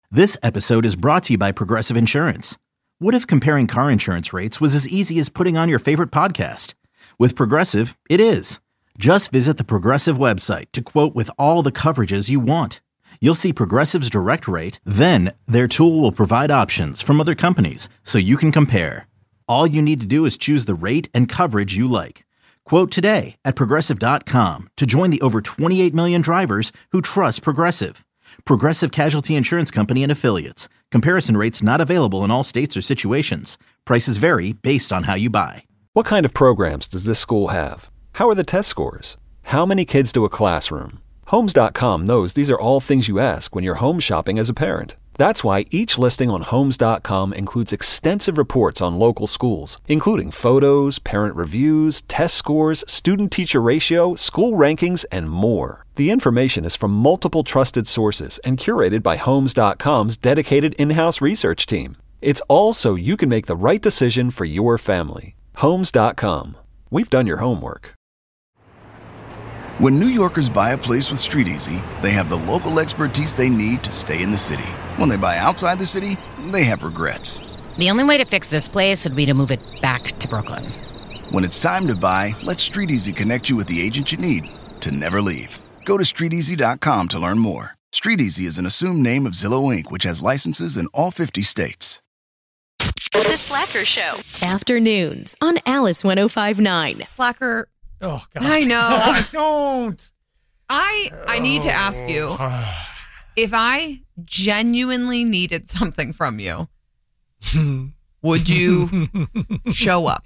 This episode is brought to you by Progressive Insurance. What if comparing car insurance rates was as easy as putting on your favorite podcast? With Progressive, it is. Just visit the Progressive website to quote with all the coverages you want. You'll see Progressive's direct rate, then their tool will provide options from other companies so you can compare. All you need to do is choose the rate and coverage you like. Quote today at Progressive.com to join the over 28 million drivers who trust Progressive. Progressive Casualty Insurance Company and Affiliates. Comparison rates not available in all states or situations. Prices vary based on how you buy. What kind of programs does this school have? How are the test scores? How many kids do a classroom? Homes.com knows these are all things you ask when you're home shopping as a parent. That's why each listing on Homes.com includes extensive reports on local schools, including photos, parent reviews, test scores, student-teacher ratio, school rankings, and more. The information is from multiple trusted sources and curated by Homes.com's dedicated in-house research team. It's all so you can make the right decision for your family. Homes.com. We've done your homework. When New Yorkers buy a place with StreetEasy, they have the local expertise they need to stay in the city. When they buy outside the city, they have regrets. The only way to fix this place would be to move it back to Brooklyn. When it's time to buy, let StreetEasy connect you with the agent you need to never leave. Go to StreetEasy.com to learn more. StreetEasy is an assumed name of Zillow Inc., which has licenses in all 50 states. The Slacker Show. Afternoons on Alice 105.9. Slacker. Oh, God. I know. Don't. I need to ask you, if I genuinely needed something from you, would you show up?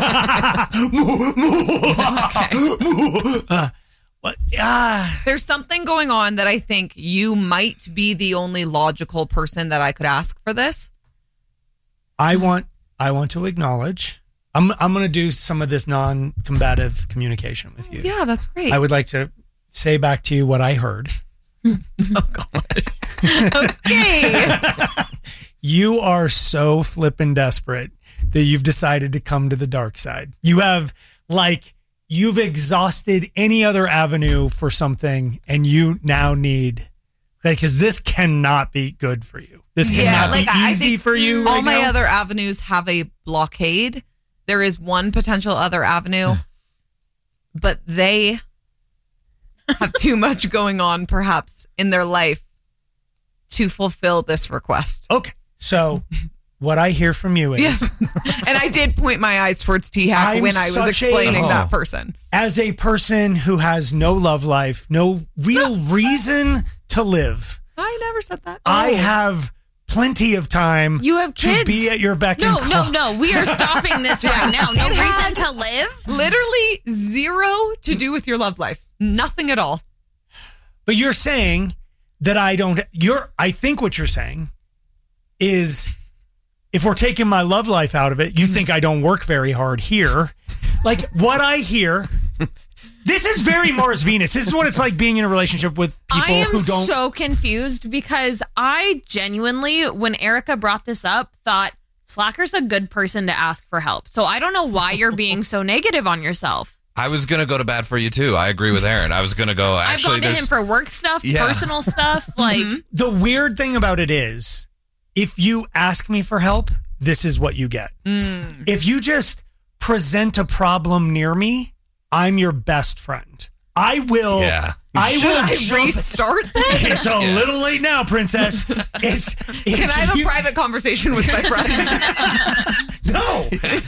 There's something going on that I think you might be the only logical person that I could ask for this. I want to acknowledge. I'm going to do some of this non-combative communication with you. Yeah, that's great. I would like to say back to you what I heard. Oh, God. Okay. You are so flippin' desperate that you've decided to come to the dark side. You've exhausted any other avenue for something, and you now need, because this cannot be good for you. This cannot be easy for you. All my other avenues have a blockade. There is one potential other avenue, but they have too much going on, perhaps, in their life to fulfill this request. Okay. So what I hear from you is... Yes. And I did point my eyes towards T-Hack when I was explaining that person. As a person who has no love life, no real reason to live. I never said that. I have... plenty of time. You have kids. To be at your beck and call. No. We are stopping this right now. No reason to live. Literally zero to do with your love life. Nothing at all. But you're saying that I think what you're saying is if we're taking my love life out of it, you think I don't work very hard here. Like what I hear... This is very Mars Venus. This is what it's like being in a relationship with people who don't... I am so confused because I genuinely, when Erica brought this up, thought Slacker's a good person to ask for help. So I don't know why you're being so negative on yourself. I was going to go to bat for you, too. I agree with Aaron. I was going to go, actually... I've gone to him for work stuff, personal stuff. Like The weird thing about it is, if you ask me for help, this is what you get. If you just present a problem near me... I'm your best friend. I will. Yeah. Should I restart that? It's a little late now, princess. Can I have a private conversation with my friends? No.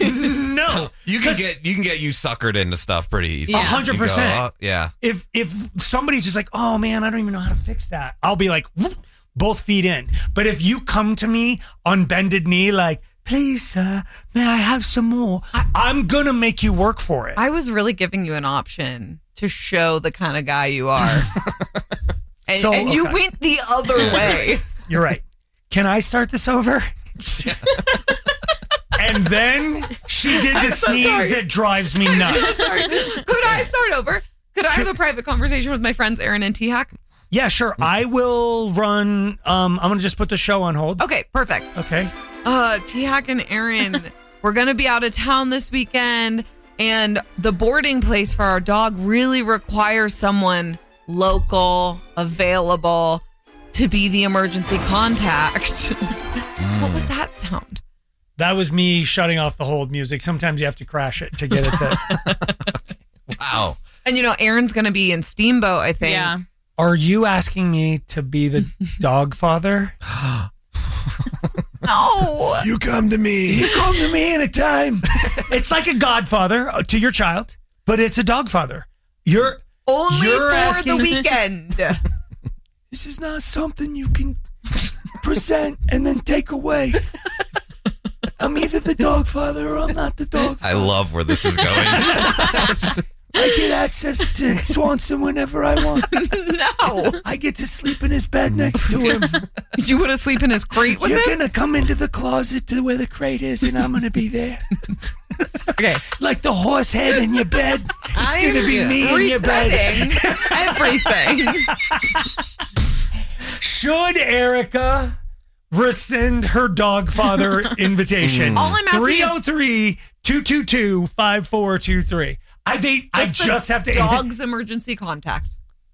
You can get you suckered into stuff pretty easy. 100%. Yeah. If somebody's just like, oh man, I don't even know how to fix that, I'll be like, whoop, both feet in. But if you come to me on bended knee, like, please, sir, may I have some more? I'm going to make you work for it. I was really giving you an option to show the kind of guy you are. and you went the other way. You're right. Can I start this over? And then she did the sneeze that drives me nuts. So sorry. Could I start over? Could I have a private conversation with my friends Aaron and T-Hack? Yeah, sure. I will run. I'm going to just put the show on hold. Okay, perfect. Okay. T-Hack and Aaron, we're going to be out of town this weekend, and the boarding place for our dog really requires someone local, available, to be the emergency contact. What was that sound? That was me shutting off the hold music. Sometimes you have to crash it to get it to. Wow. And Aaron's going to be in Steamboat, I think. Yeah. Are you asking me to be the dog father? No. You come to me. You come to me anytime. It's like a godfather to your child, but it's a dog father. You're for asking, the weekend. This is not something you can present and then take away. I'm either the dog father or I'm not the dog father. I love where this is going. I get access to Swanson whenever I want. No. I get to sleep in his bed next to him. You want to sleep in his crate with You're him? going to come into the closet to where the crate is, and I'm going to be there. Okay. Like the horse head in your bed. It's going to be me in your bed. Everything. Should Erica rescind her dog father invitation? All I'm asking is 303-222-5423. I just have to dog's emergency contact.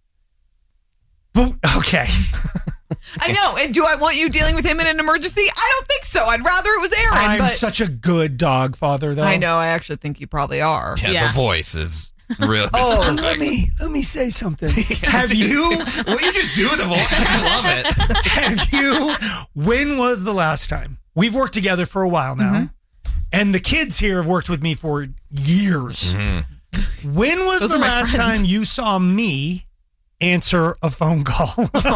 Okay. I know. And do I want you dealing with him in an emergency? I don't think so. I'd rather it was Aaron. I'm such a good dog father, though. I know. I actually think you probably are. Yeah, the voice is real. Let me say something. Have you? Well, you just do the voice. I love it. Have you? When was the last time? We've worked together for a while now, and the kids here have worked with me for years. Mm-hmm. When was the last time you saw me answer a phone call?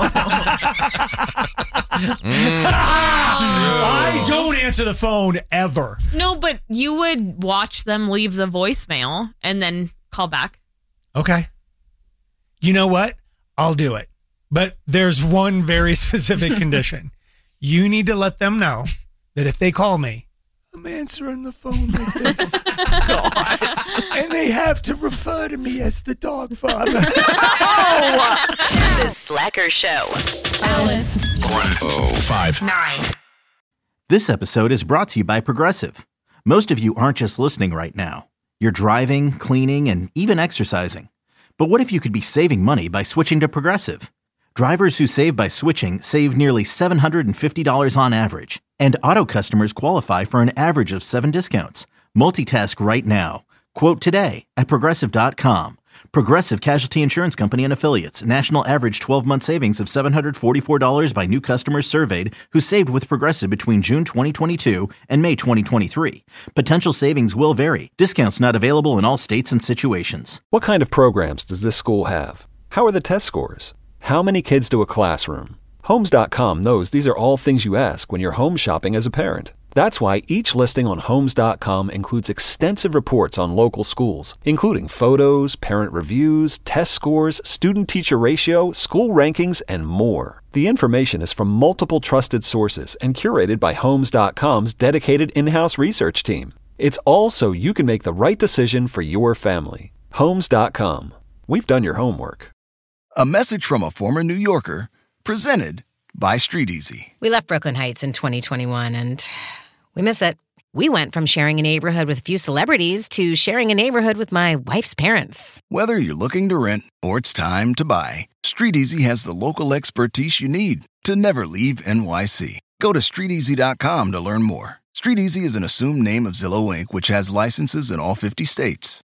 I don't answer the phone ever. No, but you would watch them leave the voicemail and then call back. Okay. You know what? I'll do it. But there's one very specific condition. You need to let them know that if they call me, I'm answering the phone like this. And they have to refer to me as the dog father. The Slacker Show. Alice. 105.9. This episode is brought to you by Progressive. Most of you aren't just listening right now. You're driving, cleaning, and even exercising. But what if you could be saving money by switching to Progressive? Drivers who save by switching save nearly $750 on average. And auto customers qualify for an average of 7 discounts. Multitask right now. Quote today at Progressive.com. Progressive Casualty Insurance Company and Affiliates. National average 12-month savings of $744 by new customers surveyed who saved with Progressive between June 2022 and May 2023. Potential savings will vary. Discounts not available in all states and situations. What kind of programs does this school have? How are the test scores? How many kids do a classroom? Homes.com knows these are all things you ask when you're home shopping as a parent. That's why each listing on Homes.com includes extensive reports on local schools, including photos, parent reviews, test scores, student-teacher ratio, school rankings, and more. The information is from multiple trusted sources and curated by Homes.com's dedicated in-house research team. It's all so you can make the right decision for your family. Homes.com. We've done your homework. A message from a former New Yorker, presented by Street Easy. We left Brooklyn Heights in 2021 and we miss it. We went from sharing a neighborhood with a few celebrities to sharing a neighborhood with my wife's parents. Whether you're looking to rent or it's time to buy, Street Easy has the local expertise you need to never leave NYC. Go to StreetEasy.com to learn more. Street Easy is an assumed name of Zillow Inc., which has licenses in all 50 states.